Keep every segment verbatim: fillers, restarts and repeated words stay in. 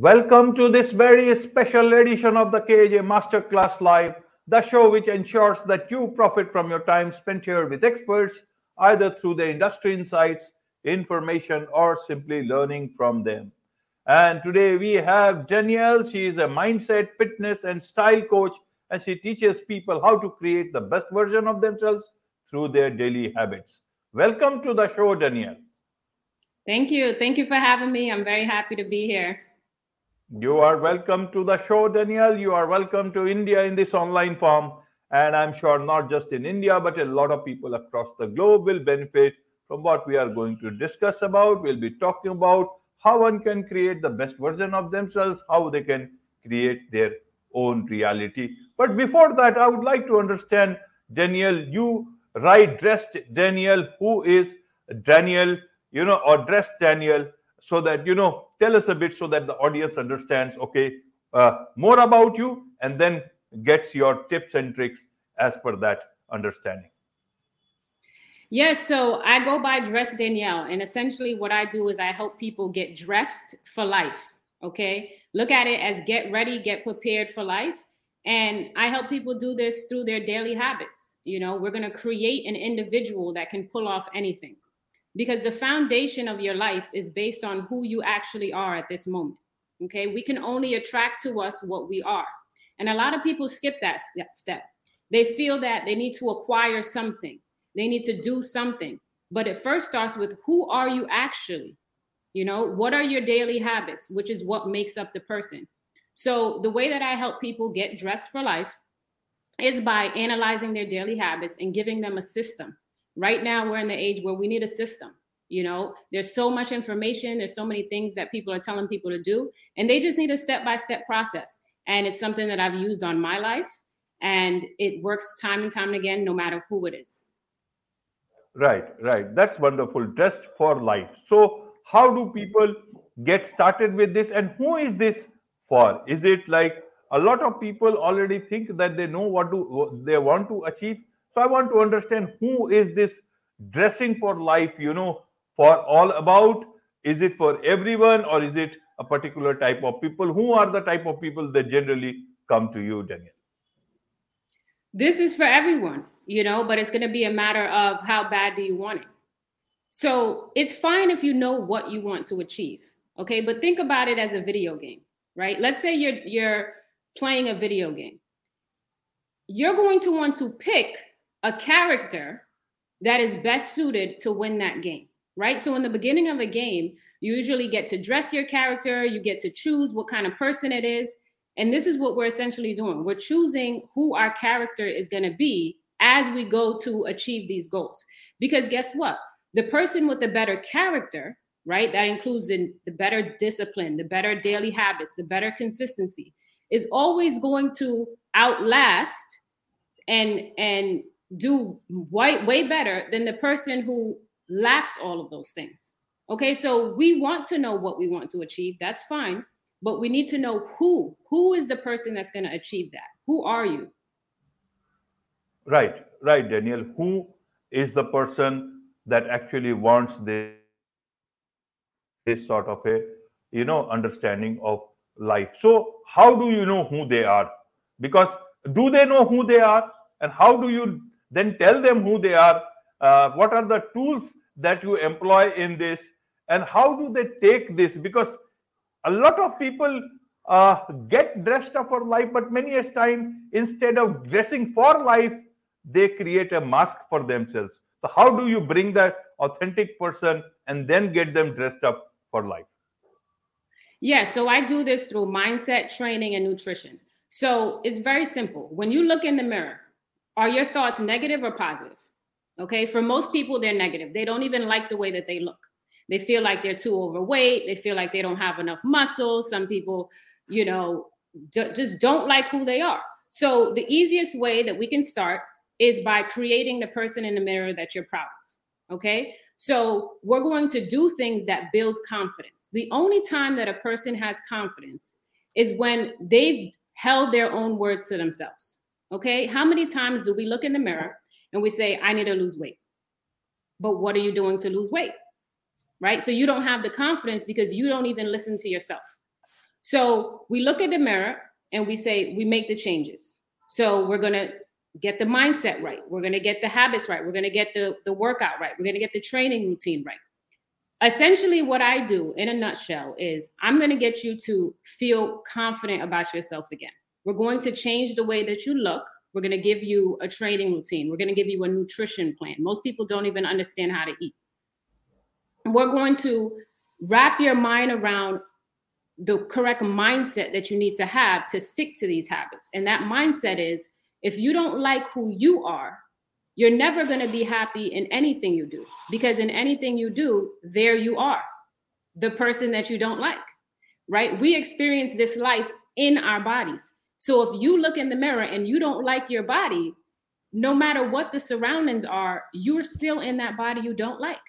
Welcome to this very special edition of the K J Masterclass Live, the show which ensures that you profit from your time spent here with experts, either through their industry insights, information, or simply learning from them. And today we have Danielle. She is a mindset, fitness, and style coach, and she teaches people how to create the best version of themselves through their daily habits. Welcome to the show, Danielle. Thank you. Thank you for having me. I'm very happy to be here. You are welcome to the show, Danielle. You are welcome to India in this online form. And I'm sure not just in India, but a lot of people across the globe will benefit from what we are going to discuss about. We'll be talking about how one can create the best version of themselves, how they can create their own reality. But before that, I would like to understand, Danielle, you right dressed Danielle, who is Danielle, you know, or dressed Danielle, so that you know tell us a bit so that the audience understands, okay, uh, more about you, and then gets your tips and tricks as per that understanding. Yes, so I go by Dress Danielle, and essentially what I do is I help people get dressed for life. Okay, look at it as get ready, get prepared for life. And I help people do this through their daily habits. You know, we're going to create an individual that can pull off anything, because the foundation of your life is based on who you actually are at this moment. Okay, we can only attract to us what we are. And a lot of people skip that step. They feel that they need to acquire something, they need to do something. But it first starts with, who are you actually? You know, what are your daily habits, which is what makes up the person. So the way that I help people get dressed for life is by analyzing their daily habits and giving them a system. Right now, we're in the age where we need a system. You know, there's so much information. There's so many things that people are telling people to do, and they just need a step-by-step process. And it's something that I've used on my life, and it works time and time again, no matter who it is. Right, right. That's wonderful. Dressed for life. So, how do people get started with this, and who is this for? Is it like a lot of people already think that they know what to what they want to achieve? So, I want to understand, who is this dressing for life, you know, for all about? Is it for everyone, or is it a particular type of people? Who are the type of people that generally come to you, Daniel? This is for everyone, you know, but it's going to be a matter of how bad do you want it. So it's fine if you know what you want to achieve, okay? But think about it as a video game, right? Let's say you're you're playing a video game. You're going to want to pick a character that is best suited to win that game, right? So in the beginning of a game, you usually get to dress your character, you get to choose what kind of person it is. And this is what we're essentially doing. We're choosing who our character is going to be as we go to achieve these goals. Because guess what? The person with the better character, right, that includes the, the better discipline, the better daily habits, the better consistency, is always going to outlast and and do way, way better than the person who lacks all of those things. Okay, so we want to know what we want to achieve. That's fine. But we need to know who. Who is the person that's going to achieve that? Who are you? Right, right, Daniel. Who is the person that actually wants this sort of a, you know, understanding of life? So, how do you know who they are? Because do they know who they are? And how do you then tell them who they are? Uh, what are the tools that you employ in this? And how do they take this? Because a lot of people uh, get dressed up for life, but many a time, instead of dressing for life, they create a mask for themselves. So how do you bring that authentic person and then get them dressed up for life? Yeah, so I do this through mindset training and nutrition. So it's very simple. When you look in the mirror, are your thoughts negative or positive? Okay, for most people, they're negative. They don't even like the way that they look. They feel like they're too overweight. They feel like they don't have enough muscles. Some people, you know, d- just don't like who they are. So the easiest way that we can start is by creating the person in the mirror that you're proud of. Okay, so we're going to do things that build confidence. The only time that a person has confidence is when they've held their own words to themselves. Okay, how many times do we look in the mirror and we say, I need to lose weight? But what are you doing to lose weight? Right? So you don't have the confidence because you don't even listen to yourself. So we look at the mirror and we say, we make the changes. So we're going to get the mindset right. We're going to get the habits right. We're going to get the, the workout right. We're going to get the training routine right. Essentially, what I do in a nutshell is I'm going to get you to feel confident about yourself again. We're going to change the way that you look. We're going to give you a training routine. We're going to give you a nutrition plan. Most people don't even understand how to eat. We're going to wrap your mind around the correct mindset that you need to have to stick to these habits. And that mindset is, if you don't like who you are, you're never going to be happy in anything you do, because in anything you do, there you are, the person that you don't like, right? We experience this life in our bodies. So if you look in the mirror and you don't like your body, no matter what the surroundings are, you're still in that body you don't like.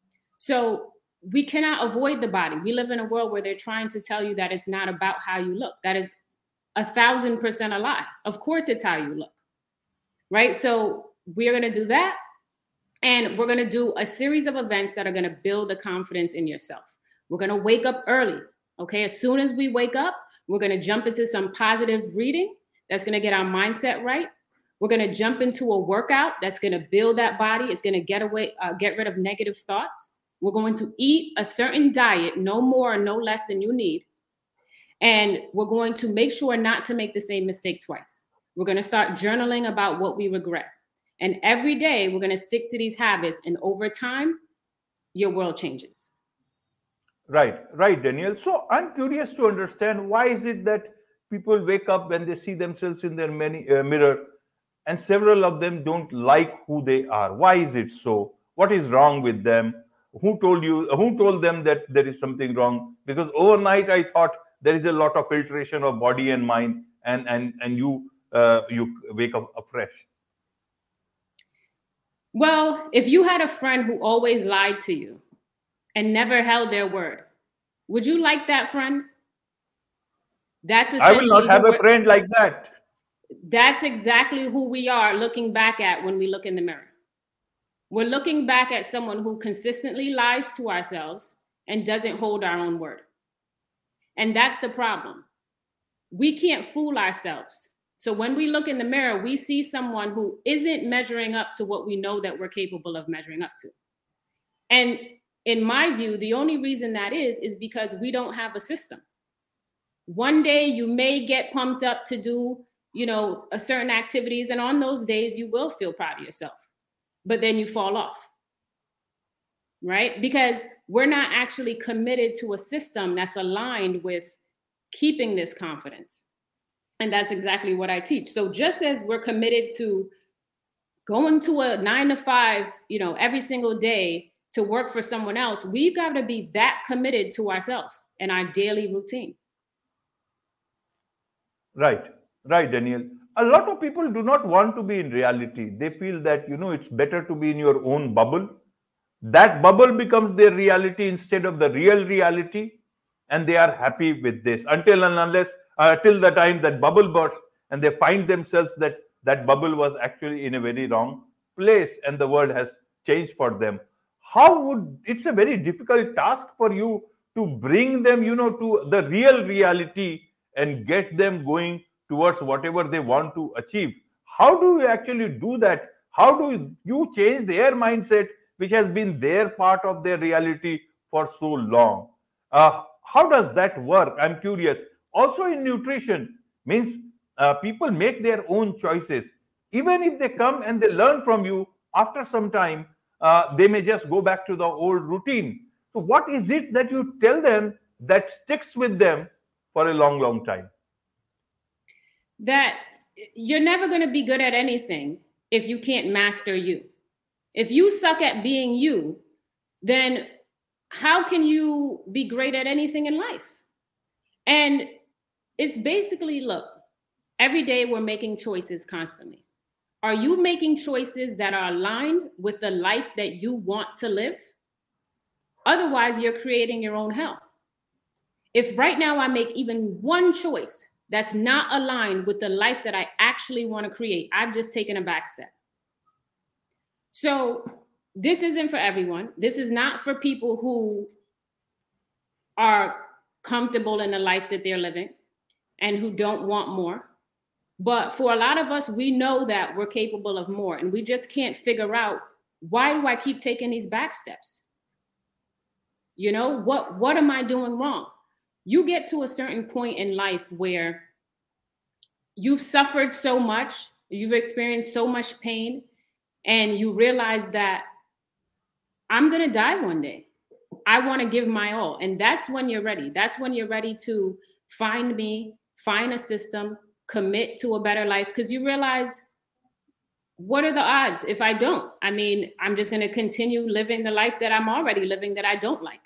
So we cannot avoid the body. We live in a world where they're trying to tell you that it's not about how you look. That is a thousand percent a lie. Of course it's how you look, right? So we're going to do that. And we're going to do a series of events that are going to build the confidence in yourself. We're going to wake up early. Okay. As soon as we wake up, we're going to jump into some positive reading that's going to get our mindset right. We're going to jump into a workout that's going to build that body. It's going to get away, uh, get rid of negative thoughts. We're going to eat a certain diet, no more, no less than you need. And we're going to make sure not to make the same mistake twice. We're going to start journaling about what we regret. And every day we're going to stick to these habits. And over time, your world changes. Right, right, Danielle. So I'm curious to understand, why is it that people wake up when they see themselves in their many, uh, mirror, and several of them don't like who they are? Why is it so? What is wrong with them? Who told you? Who told them that there is something wrong? Because overnight I thought there is a lot of filtration of body and mind, and and and you uh, you wake up afresh. Well, if you had a friend who always lied to you and never held their word, would you like that friend? That's I will not essentially have who a we're- friend like that. That's exactly who we are looking back at when we look in the mirror. We're looking back at someone who consistently lies to ourselves and doesn't hold our own word. And that's the problem. We can't fool ourselves. So when we look in the mirror, we see someone who isn't measuring up to what we know that we're capable of measuring up to. And in my view, the only reason that is, is because we don't have a system. One day you may get pumped up to do, you know, a certain activities. And on those days, you will feel proud of yourself. But then you fall off, right? Because we're not actually committed to a system that's aligned with keeping this confidence. And that's exactly what I teach. So just as we're committed to going to a nine to five, you know, every single day to work for someone else, we've got to be that committed to ourselves and our daily routine. Right, right, Daniel. A lot of people do not want to be in reality. They feel that, you know, it's better to be in your own bubble. That bubble becomes their reality instead of the real reality. And they are happy with this until and unless, uh, till the time that bubble bursts and they find themselves that that bubble was actually in a very wrong place and the world has changed for them. How would, it's a very difficult task for you to bring them, you know, to the real reality and get them going towards whatever they want to achieve. How do you actually do that? How do you change their mindset, which has been their part of their reality for so long? Uh, how does that work? I'm curious. Also, in nutrition, means uh, people make their own choices. Even if they come and they learn from you, after some time, uh, they may just go back to the old routine. So, what is it that you tell them that sticks with them for a long, long time? That you're never going to be good at anything if you can't master you. If you suck at being you, then how can you be great at anything in life? And it's basically, look, every day we're making choices constantly. Are you making choices that are aligned with the life that you want to live? Otherwise, you're creating your own hell. If right now I make even one choice that's not aligned with the life that I actually want to create, I've just taken a back step. So this isn't for everyone. This is not for people who are comfortable in the life that they're living and who don't want more. But for a lot of us, we know that we're capable of more, and we just can't figure out, why do I keep taking these back steps? You know, what, what am I doing wrong? You get to a certain point in life where you've suffered so much, you've experienced so much pain, and you realize that I'm going to die one day. I want to give my all. And that's when you're ready. That's when you're ready to find me, find a system, commit to a better life, because you realize, what are the odds if I don't? I mean, I'm just going to continue living the life that I'm already living that I don't like.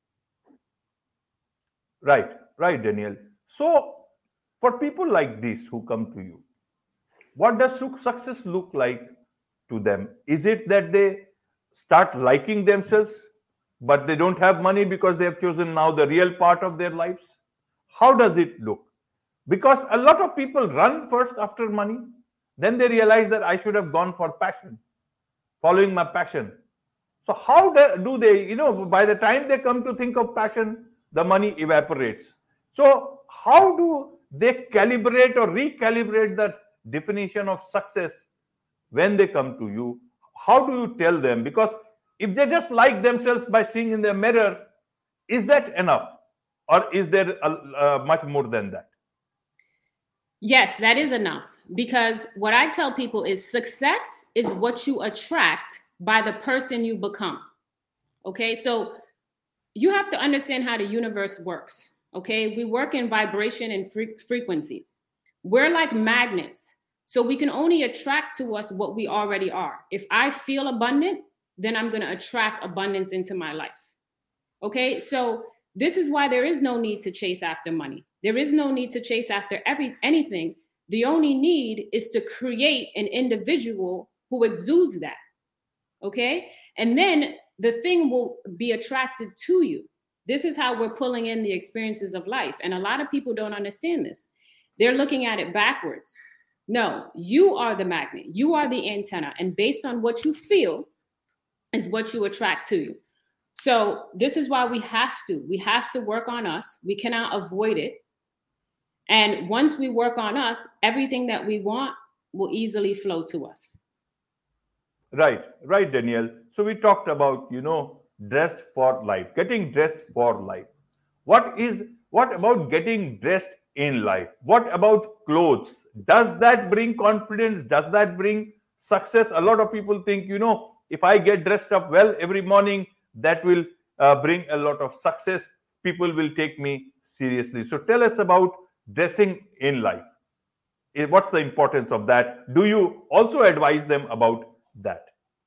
Right, right, Daniel. So, for people like this who come to you, what does su- success look like to them? Is it that they start liking themselves, but they don't have money because they have chosen now the real part of their lives? How does it look? Because a lot of people run first after money, then they realize that I should have gone for passion, following my passion. So, how do do they, you know, by the time they come to think of passion, the money evaporates. So, how do they calibrate or recalibrate that definition of success when they come to you? How do you tell them? Because if they just like themselves by seeing in the mirror, is that enough? Or is there a, uh, much more than that? Yes, that is enough. Because what I tell people is, success is what you attract by the person you become. Okay, so you have to understand how the universe works. Okay, we work in vibration and fre- frequencies. We're like magnets. So we can only attract to us what we already are. If I feel abundant, then I'm going to attract abundance into my life. Okay, so this is why there is no need to chase after money. There is no need to chase after every anything. The only need is to create an individual who exudes that. Okay, and then the thing will be attracted to you. This is how we're pulling in the experiences of life. And a lot of people don't understand this. They're looking at it backwards. No, you are the magnet. You are the antenna. And based on what you feel is what you attract to you. So this is why we have to. We have to work on us. We cannot avoid it. And once we work on us, everything that we want will easily flow to us. Right, right, Daniel. So we talked about, you know, dressed for life, getting dressed for life. What is, what about getting dressed in life? What about clothes? Does that bring confidence? Does that bring success? A lot of people think, you know, if I get dressed up well every morning, that will uh, bring a lot of success. People will take me seriously. So tell us about dressing in life. What's the importance of that? Do you also advise them about that?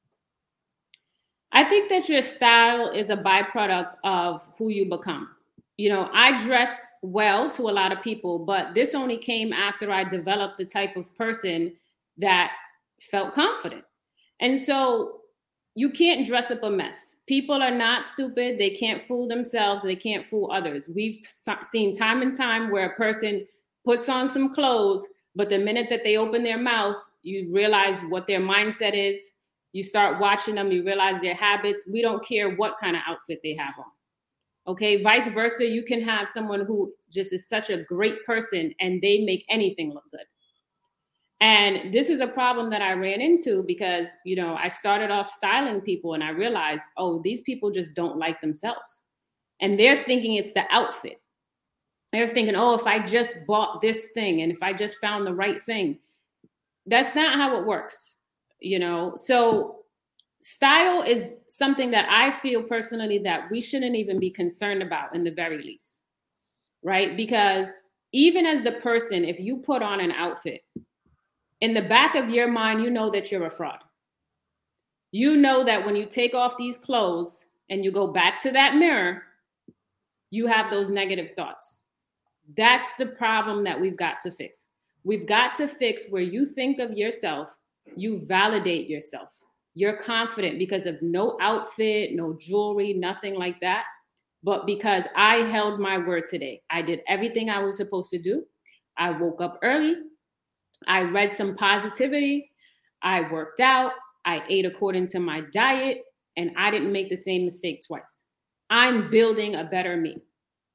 I think that your style is a byproduct of who you become. You know, I dress well to a lot of people, but this only came after I developed the type of person that felt confident. And so you can't dress up a mess. People are not stupid. They can't fool themselves. They can't fool others. We've seen time and time where a person puts on some clothes, but the minute that they open their mouth, you realize what their mindset is. You start watching them, you realize their habits. We don't care what kind of outfit they have on. Okay, vice versa, you can have someone who just is such a great person and they make anything look good. And this is a problem that I ran into because, you know, I started off styling people and I realized, oh, these people just don't like themselves. And they're thinking it's the outfit. They're thinking, oh, if I just bought this thing and if I just found the right thing. That's not how it works, you know? So style is something that I feel personally that we shouldn't even be concerned about in the very least, right? Because even as the person, if you put on an outfit, in the back of your mind, you know that you're a fraud. You know that when you take off these clothes and you go back to that mirror, you have those negative thoughts. That's the problem that we've got to fix. We've got to fix where you think of yourself, you validate yourself. You're confident because of no outfit, no jewelry, nothing like that. But because I held my word today, I did everything I was supposed to do. I woke up early. I read some positivity. I worked out. I ate according to my diet. And I didn't make the same mistake twice. I'm building a better me.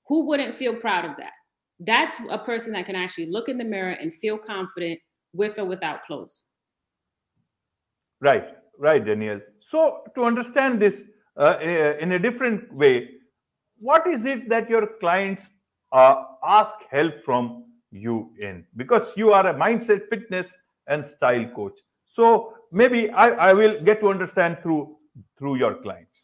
Who wouldn't feel proud of that? That's a person that can actually look in the mirror and feel confident with or without clothes. Right, right, Danielle. So, to understand this uh, in a different way, what is it that your clients uh, ask help from you in? Because you are a mindset, fitness, and style coach. So maybe I, I will get to understand through through your clients.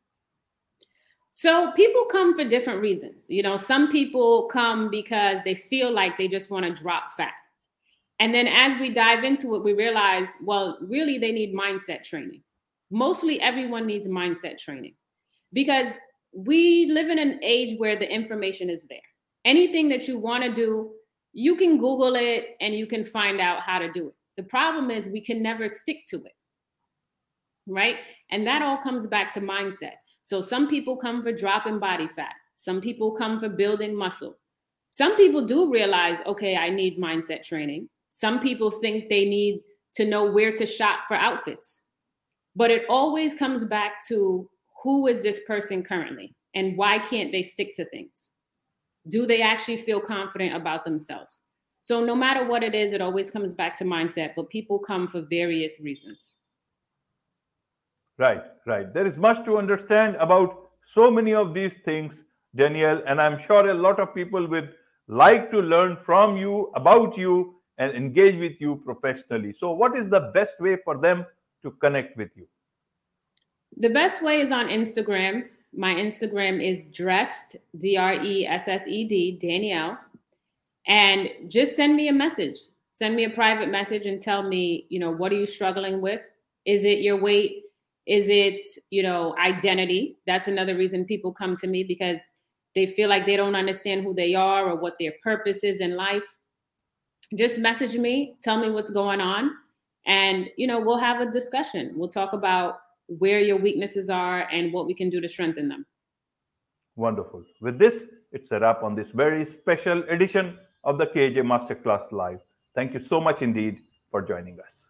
So people come for different reasons. You know, some people come because they feel like they just want to drop fat. And then as we dive into it, we realize, well, really they need mindset training. Mostly everyone needs mindset training because we live in an age where the information is there. Anything that you want to do, you can Google it and you can find out how to do it. The problem is we can never stick to it, right? And that all comes back to mindset. So some people come for dropping body fat. Some people come for building muscle. Some people do realize, okay, I need mindset training. Some people think they need to know where to shop for outfits. But it always comes back to who is this person currently and why can't they stick to things? Do they actually feel confident about themselves? So no matter what it is, it always comes back to mindset, but people come for various reasons. Right, right. There is much to understand about so many of these things, Danielle, and I'm sure a lot of people would like to learn from you, about you, and engage with you professionally. So, what is the best way for them to connect with you? The best way is on Instagram. My Instagram is dressed, D R E S S E D, Danielle. And just send me a message. Send me a private message and tell me, you know, what are you struggling with? Is it your weight? Is it, you know, identity? That's another reason people come to me, because they feel like they don't understand who they are or what their purpose is in life. Just message me, tell me what's going on, and, you know, we'll have a discussion. We'll talk about where your weaknesses are and what we can do to strengthen them. Wonderful. With this, it's a wrap on this very special edition of the K J Masterclass Live. Thank you so much indeed for joining us.